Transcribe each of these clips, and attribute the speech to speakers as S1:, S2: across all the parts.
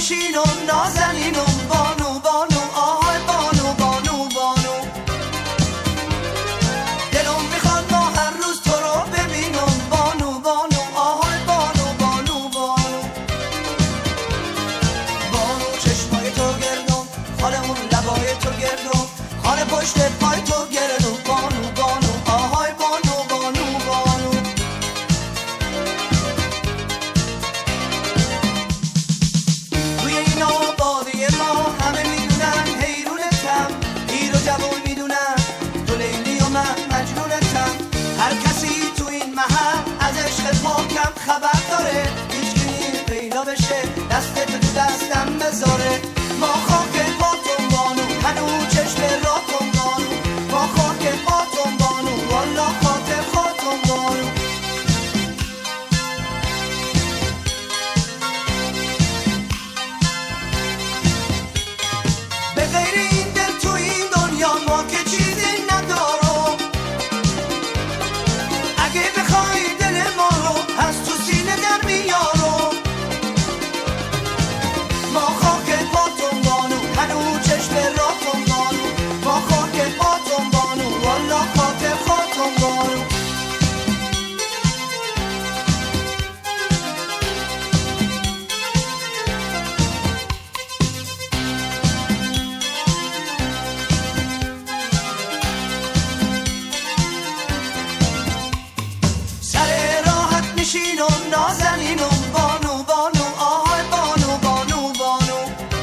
S1: نشینم نازنینم بانو بانو آهای بانو بانو بانو دلم میخواد ما هر روز تو رو ببینم بانو بانو آهای بانو بانو بانو بانو چشمای تو گردم خاله اون لبای تو گردم خاله پشت پای تو گردم بانو بانو آهای بانو بانو بانو توی این آبادی ما همه میدونن حیرونتم پیر و جوون میدونن تو لیلی و من مجنونتم هر کسی تو این محل از عشق پاکم خبر داره هیچکی پیدا بشه دست تو دستم بذاره ما خاک پاتون بانو هنو چشم راتون بانو ما خاک پاتون بانو والا خاطر خاتون بانو به غیر این دل تو این دنیا ما که چیزی ندارم اگه بخوای دل ما رو از تو سینه در میارم ما خاک پاتون بانو هنو چشم راتون بانو ما خاک پاتون بانو والا خاطر خاتون بانو سر راحت نشینم نازنینم بانو بانو آهای بانو بانو بانو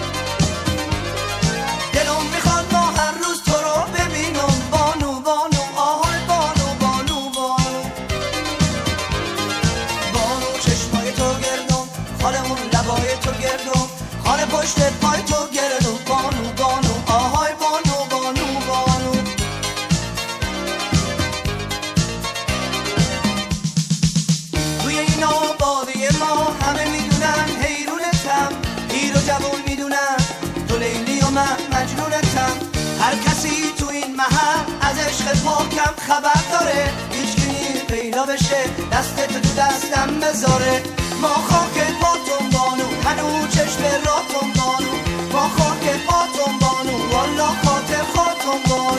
S1: دلم میخواد ما هر روز تو رو ببینم بانو بانو آهای بانو بانو بانو بانو چشمای تو گردم خاله اون لبای تو گردم خاله پشت پای تو گردم بانو بانو آهای بانو بانو بانو توی این آبادی ما همه میدونن حیرونتم پیر و جوون میدونن تو لیلی و من مجنونتم هر کسی تو این محل از عشق پاکم خبر داره هیچکی پیدا بشه دست تو دستم بذاره ما خاک پاتون بانو هنو چشم راتون بانو ما خاک پاتون بانو والا خاطر خاتون بانو